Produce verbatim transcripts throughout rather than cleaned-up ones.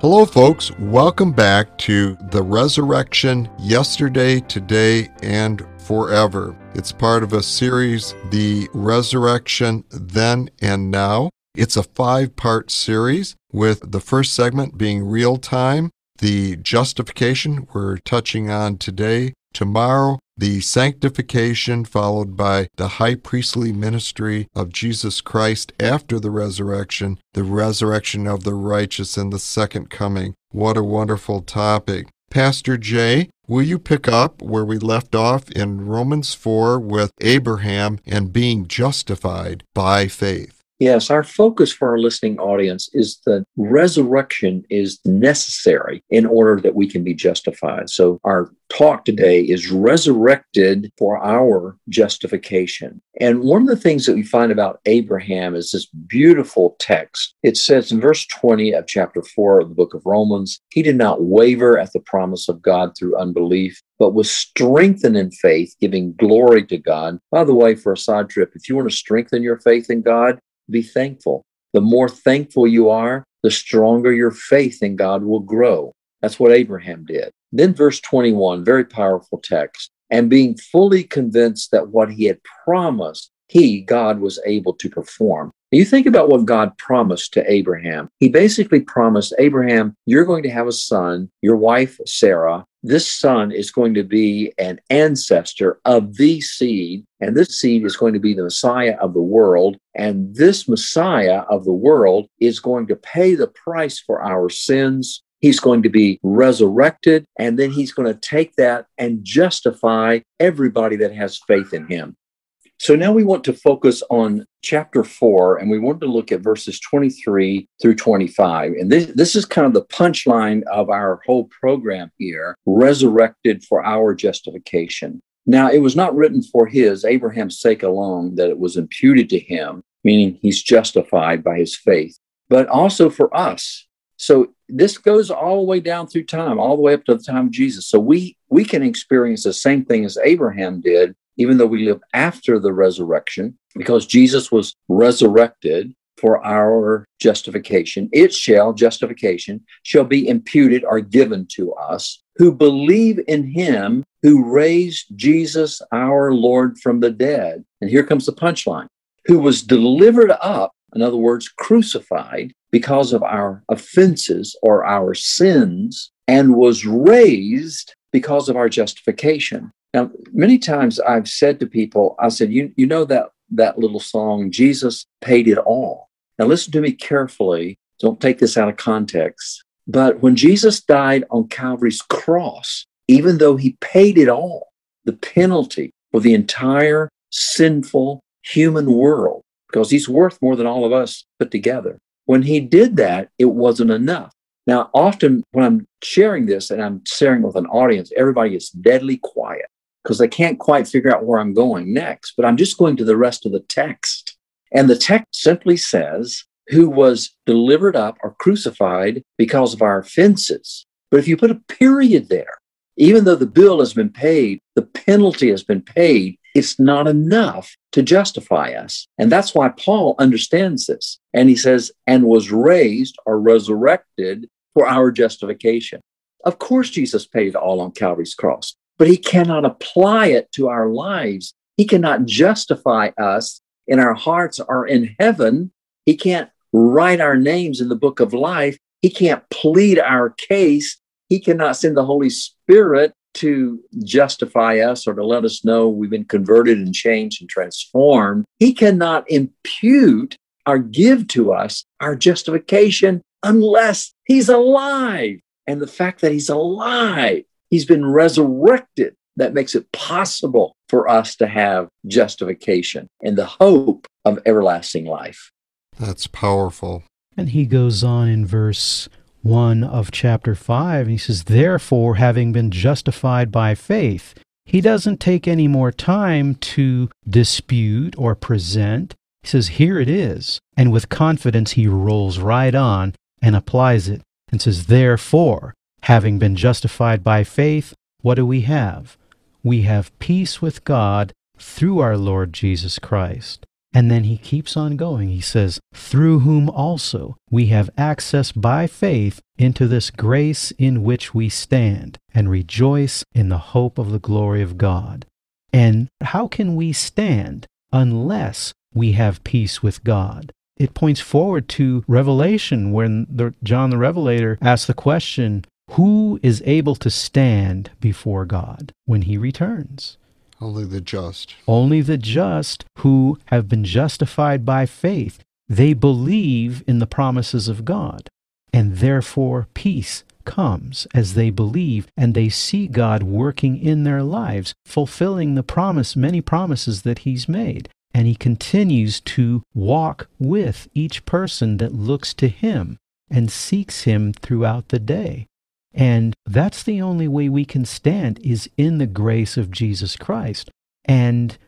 Hello, folks. Welcome back to The Resurrection, Yesterday, Today, and Forever. It's part of a series, The Resurrection Then and Now. It's a five-part series, with the first segment being real time, the justification we're touching on today, tomorrow, the sanctification, followed by the high priestly ministry of Jesus Christ after the resurrection, the resurrection of the righteous, and the second coming. What a wonderful topic. Pastor Jay, will you pick up where we left off in Romans four with Abraham and being justified by faith? Yes, our focus for our listening audience is that resurrection is necessary in order that we can be justified. So our talk today is resurrected for our justification. And one of the things that we find about Abraham is this beautiful text. It says in verse twenty of chapter four of the book of Romans, he did not waver at the promise of God through unbelief, but was strengthened in faith, giving glory to God. By the way, for a side trip, if you want to strengthen your faith in God, be thankful. The more thankful you are, the stronger your faith in God will grow. That's what Abraham did. Then verse twenty-one, very powerful text. And being fully convinced that what he had promised, he, God, was able to perform. Now, you think about what God promised to Abraham. He basically promised Abraham, you're going to have a son, your wife, Sarah. This son is going to be an ancestor of the seed, and this seed is going to be the Messiah of the world. And this Messiah of the world is going to pay the price for our sins. He's going to be resurrected, and then he's going to take that and justify everybody that has faith in him. So now we want to focus on chapter four, and we want to look at verses twenty-three through twenty-five. And this, this is kind of the punchline of our whole program here, resurrected for our justification. Now, it was not written for his, Abraham's sake alone, that it was imputed to him, meaning he's justified by his faith, but also for us. So this goes all the way down through time, all the way up to the time of Jesus. So we, we can experience the same thing as Abraham did, even though we live after the resurrection, because Jesus was resurrected for our justification. It shall, justification, shall be imputed or given to us who believe in him who raised Jesus our Lord from the dead. And here comes the punchline, who was delivered up, in other words, crucified because of our offenses or our sins, and was raised because of our justification. Now, many times I've said to people, I said, you, you know that, that little song, Jesus paid it all. Now, listen to me carefully. Don't take this out of context. But when Jesus died on Calvary's cross, even though he paid it all, the penalty for the entire sinful human world, because he's worth more than all of us put together, when he did that, it wasn't enough. Now, often when I'm sharing this and I'm sharing with an audience, everybody gets deadly quiet, because they can't quite figure out where I'm going next. But I'm just going to the rest of the text. And the text simply says, who was delivered up or crucified because of our offenses. But if you put a period there, even though the bill has been paid, the penalty has been paid, it's not enough to justify us. And that's why Paul understands this. And he says, and was raised or resurrected for our justification. Of course, Jesus paid it all on Calvary's cross, but he cannot apply it to our lives. He cannot justify us in our hearts or in heaven. He can't write our names in the book of life. He can't plead our case. He cannot send the Holy Spirit to justify us or to let us know we've been converted and changed and transformed. He cannot impute or give to us our justification unless he's alive. And the fact that he's alive, he's been resurrected, that makes it possible for us to have justification and the hope of everlasting life. That's powerful. And he goes on in verse one of chapter five, he says, therefore, having been justified by faith, he doesn't take any more time to dispute or present. He says, here it is. And with confidence, he rolls right on and applies it and says, therefore, having been justified by faith, what do we have? We have peace with God through our Lord Jesus Christ. And then he keeps on going. He says, through whom also we have access by faith into this grace in which we stand and rejoice in the hope of the glory of God. And how can we stand unless we have peace with God? It points forward to Revelation when the, John the Revelator asks the question, who is able to stand before God when he returns? Only the just. Only the just who have been justified by faith. They believe in the promises of God, and therefore peace comes as they believe and they see God working in their lives, fulfilling the promise, many promises that he's made. And he continues to walk with each person that looks to him and seeks him throughout the day. And that's the only way we can stand, is in the grace of Jesus Christ. And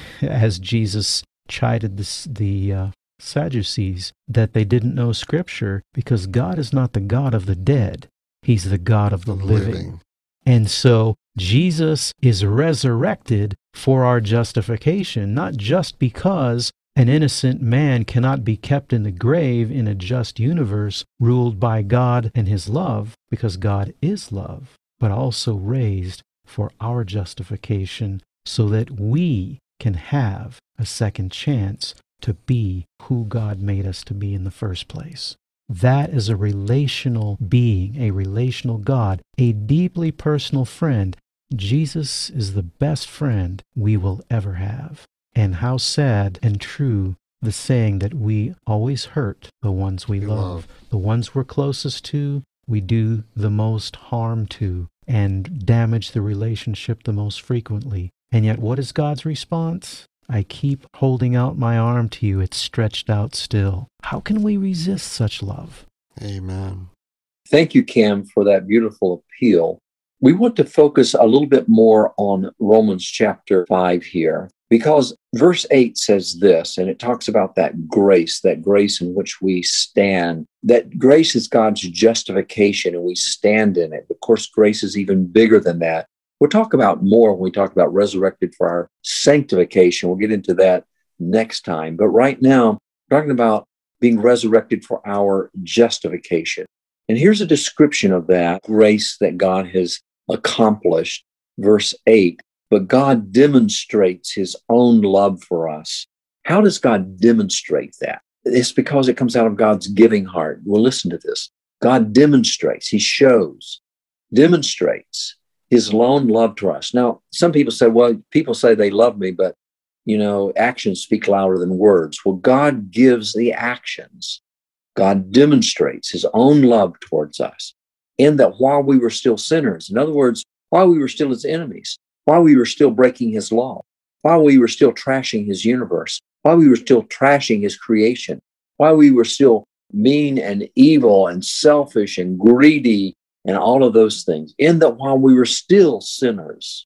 as Jesus chided the, the uh, Sadducees that they didn't know Scripture, because God is not the God of the dead. He's the God of the living. living. And so Jesus is resurrected for our justification, not just because an innocent man cannot be kept in the grave in a just universe ruled by God and his love, because God is love, but also raised for our justification so that we can have a second chance to be who God made us to be in the first place. That is a relational being, a relational God, a deeply personal friend. Jesus is the best friend we will ever have. And how sad and true the saying that we always hurt the ones we love. love. The ones we're closest to, we do the most harm to and damage the relationship the most frequently. And yet what is God's response? I keep holding out my arm to you. It's stretched out still. How can we resist such love? Amen. Thank you, Cam, for that beautiful appeal. We want to focus a little bit more on Romans chapter five here, because verse eight says this, and it talks about that grace, that grace in which we stand. That grace is God's justification, and we stand in it. Of course, grace is even bigger than that. We'll talk about more when we talk about resurrected for our sanctification. We'll get into that next time. But right now, we're talking about being resurrected for our justification. And here's a description of that grace that God has accomplished. Verse eight, but God demonstrates his own love for us. How does God demonstrate that? It's because it comes out of God's giving heart. Well, listen to this. God demonstrates, he shows, demonstrates his lone love to us. Now, some people say, well, people say they love me, but, you know, actions speak louder than words. Well, God gives the actions. God demonstrates his own love towards us in that while we were still sinners, in other words, while we were still his enemies, while we were still breaking his law, while we were still trashing his universe, while we were still trashing his creation, while we were still mean and evil and selfish and greedy and all of those things, in that while we were still sinners,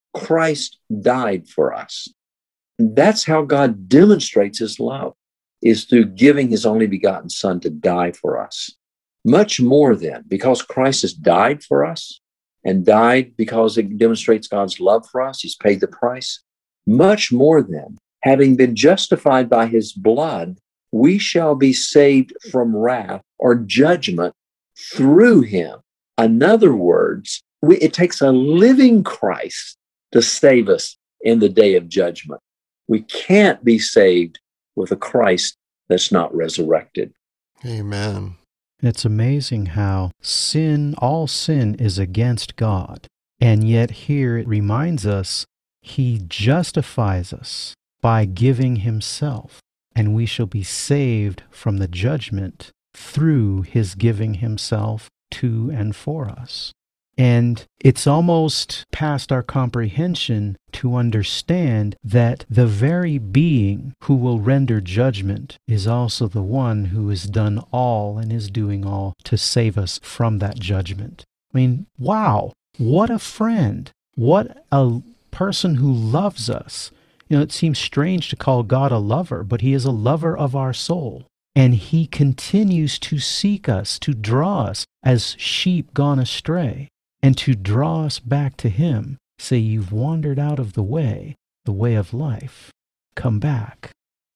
Christ died for us. And that's how God demonstrates his love, is through giving his only begotten Son to die for us. Much more then, because Christ has died for us and died because it demonstrates God's love for us, he's paid the price. Much more then, having been justified by his blood, we shall be saved from wrath or judgment through him. In other words, we, it takes a living Christ to save us in the day of judgment. We can't be saved with a Christ that's not resurrected. Amen. It's amazing how sin, all sin is against God. And yet here it reminds us he justifies us by giving himself, and we shall be saved from the judgment through his giving himself to and for us. And it's almost past our comprehension to understand that the very being who will render judgment is also the one who has done all and is doing all to save us from that judgment. I mean, wow, what a friend, what a person who loves us. You know, it seems strange to call God a lover, but he is a lover of our soul. And he continues to seek us, to draw us as sheep gone astray, and to draw us back to him. Say, you've wandered out of the way, the way of life. Come back.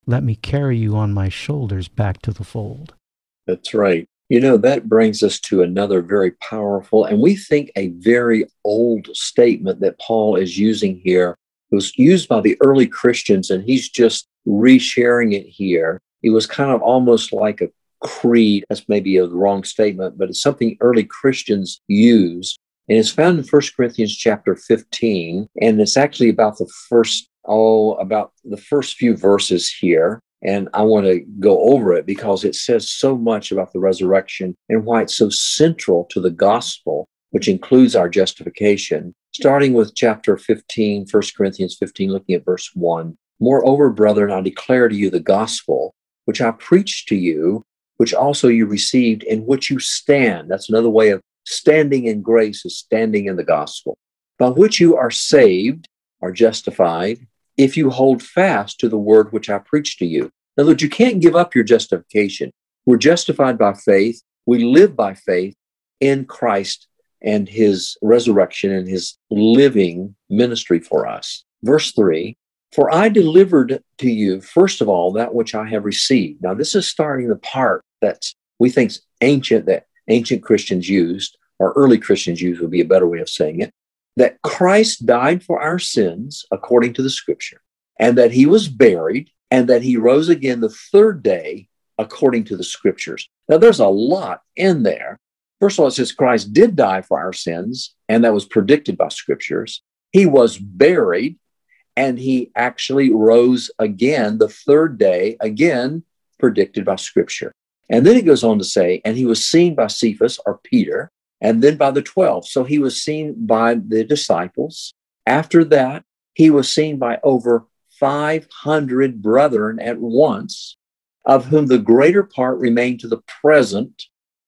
let me carry you on my shoulders back to the fold. That's right. You know, that brings us to another very powerful, and we think a very old statement that Paul is using here. It was used by the early Christians, and he's just resharing it here. It was kind of almost like a creed. That's maybe a wrong statement, but it's something early Christians used. And it's found in First Corinthians chapter fifteen, and it's actually about the first, oh, about the first few verses here. And I want to go over it because it says so much about the resurrection and why it's so central to the gospel, which includes our justification. Starting with chapter fifteen, First Corinthians fifteen, looking at verse one. Moreover, brethren, I declare to you the gospel, which I preached to you, which also you received, in which you stand. That's another way of standing in grace, is standing in the gospel, by which you are saved, are justified, if you hold fast to the word which I preached to you. In other words, you can't give up your justification. We're justified by faith. We live by faith in Christ and his resurrection and his living ministry for us. Verse three, for I delivered to you, first of all, that which I have received. Now, this is starting the part that we think is ancient, that ancient Christians used, or early Christians used would be a better way of saying it, that Christ died for our sins according to the scripture, and that he was buried, and that he rose again the third day according to the scriptures. Now, there's a lot in there. First of all, it says Christ did die for our sins, and that was predicted by scriptures. He was buried, and he actually rose again the third day, again predicted by scripture. And then it goes on to say, and he was seen by Cephas, or Peter, and then by the twelve. So he was seen by the disciples. After that, he was seen by over five hundred brethren at once, of whom the greater part remain to the present.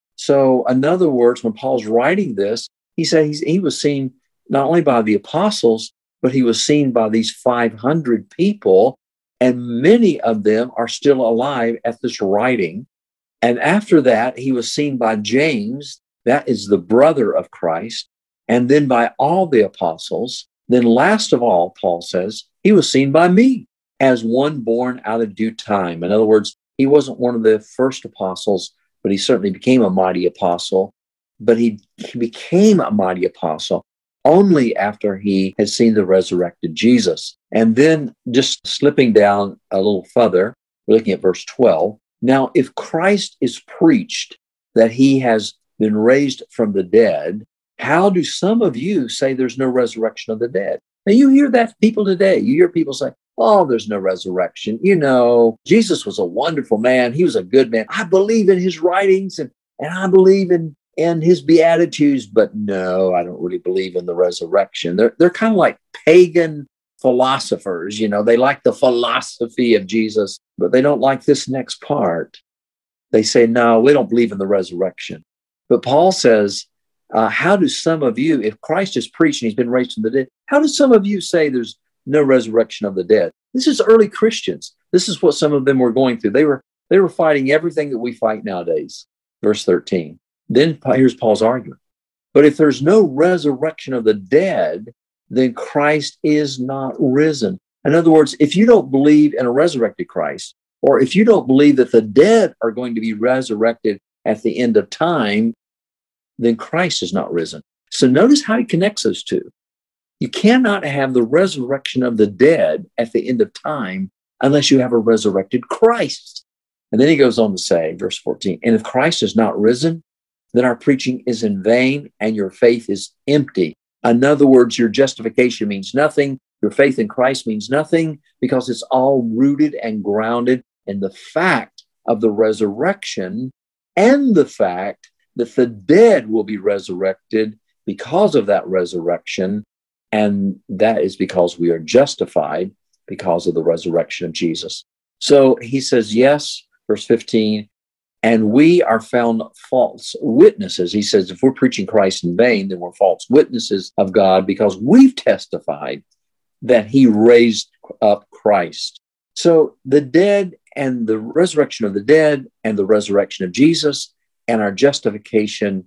So in other words, when Paul's writing this, he said he's, he was seen not only by the apostles, but he was seen by these five hundred people, and many of them are still alive at this writing. And after that, he was seen by James, that is the brother of Christ, and then by all the apostles. Then last of all, Paul says, he was seen by me as one born out of due time. In other words, he wasn't one of the first apostles, but he certainly became a mighty apostle. But he, he became a mighty apostle only after he had seen the resurrected Jesus. And then just slipping down a little further, we're looking at verse twelve. Now, if Christ is preached that he has been raised from the dead, how do some of you say there's no resurrection of the dead? Now, you hear that people today. You hear people say, oh, there's no resurrection. You know, Jesus was a wonderful man. He was a good man. I believe in his writings and, and I believe in, in his beatitudes, but no, I don't really believe in the resurrection. They're, they're kind of like pagan philosophers. You know, they like the philosophy of Jesus, but they don't like this next part. They say, no, we don't believe in the resurrection. But Paul says, uh, how do some of you, if Christ is preached and he's been raised from the dead, how do some of you say there's no resurrection of the dead? This is early Christians. This is what some of them were going through. They were, they were fighting everything that we fight nowadays. Verse thirteen. Then here's Paul's argument. But if there's no resurrection of the dead, then Christ is not risen. In other words, if you don't believe in a resurrected Christ, or if you don't believe that the dead are going to be resurrected at the end of time, then Christ is not risen. So notice how he connects those two. You cannot have the resurrection of the dead at the end of time unless you have a resurrected Christ. And then he goes on to say, verse fourteen, and if Christ is not risen, then our preaching is in vain and your faith is empty. In other words, your justification means nothing. Your faith in Christ means nothing because it's all rooted and grounded in the fact of the resurrection and the fact that the dead will be resurrected because of that resurrection. And that is because we are justified because of the resurrection of Jesus. So he says, yes, verse fifteen, and we are found false witnesses. He says, if we're preaching Christ in vain, then we're false witnesses of God because we've testified that he raised up Christ. So the dead and the resurrection of the dead and the resurrection of Jesus and our justification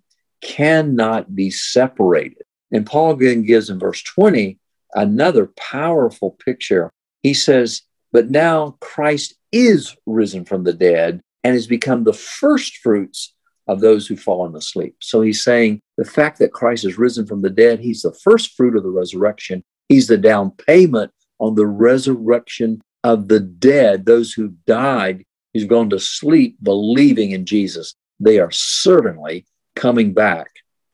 cannot be separated. And Paul again gives in verse twenty another powerful picture. He says, But now Christ is risen from the dead and has become the first fruits of those who've fallen asleep. So he's saying the fact that Christ is risen from the dead, he's the first fruit of the resurrection. He's the down payment on the resurrection of the dead, those who died, who's gone to sleep believing in Jesus. They are certainly coming back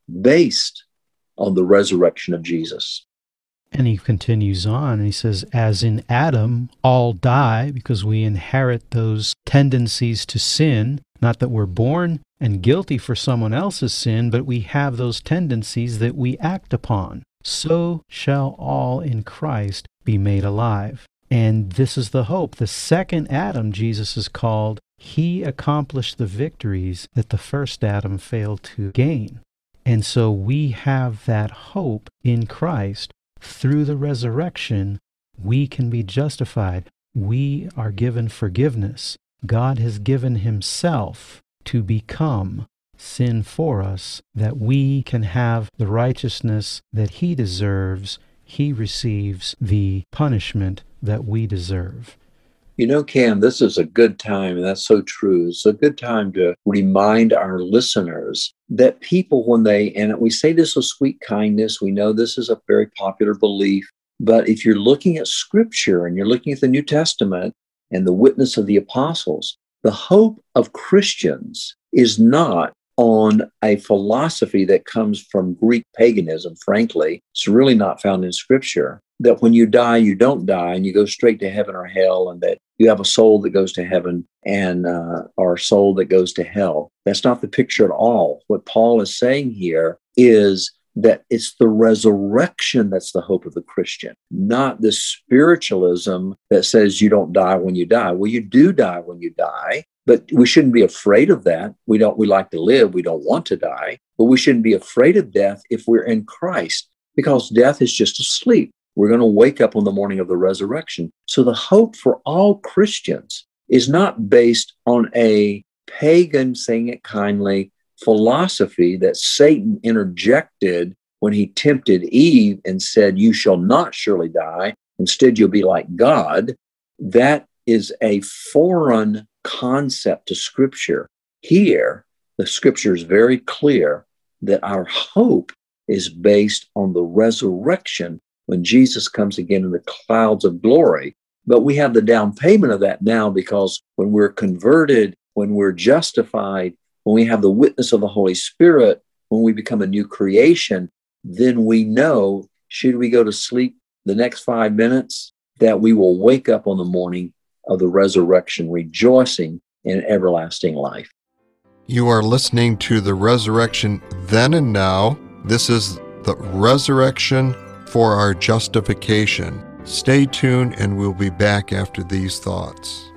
based on the resurrection of Jesus. And he continues on and he says, as in Adam, all die because we inherit those tendencies to sin. Not that we're born and guilty for someone else's sin, but we have those tendencies that we act upon. So shall all in Christ be made alive. And this is the hope. The second Adam, Jesus is called, he accomplished the victories that the first Adam failed to gain. And so we have that hope in Christ. Through the resurrection, we can be justified. We are given forgiveness. God has given himself to become sin for us, that we can have the righteousness that he deserves. He receives the punishment that we deserve. You know, Cam, this is a good time, and that's so true. It's a good time to remind our listeners that people, when they, and we say this with sweet kindness, we know this is a very popular belief, but if you're looking at Scripture and you're looking at the New Testament and the witness of the apostles, the hope of Christians is not on a philosophy that comes from Greek paganism, frankly. It's really not found in Scripture. That when you die, you don't die and you go straight to heaven or hell, and that you have a soul that goes to heaven and uh, or a soul that goes to hell. That's not the picture at all. What Paul is saying here is that it's the resurrection that's the hope of the Christian, not the spiritualism that says you don't die when you die. Well, you do die when you die, but we shouldn't be afraid of that. We don't. We like to live. We don't want to die, but we shouldn't be afraid of death if we're in Christ, because death is just a sleep. We're going to wake up on the morning of the resurrection. So the hope for all Christians is not based on a pagan, saying it kindly, philosophy that Satan interjected when he tempted Eve and said, you shall not surely die. Instead, you'll be like God. That is a foreign concept to Scripture. Here, the Scripture is very clear that our hope is based on the resurrection when Jesus comes again in the clouds of glory. But we have the down payment of that now, because when we're converted, when we're justified, when we have the witness of the Holy Spirit, when we become a new creation, then we know, should we go to sleep the next five minutes, that we will wake up on the morning of the resurrection, rejoicing in everlasting life. You are listening to The Resurrection Then and Now. This is the resurrection for our justification. Stay tuned, and we'll be back after these thoughts.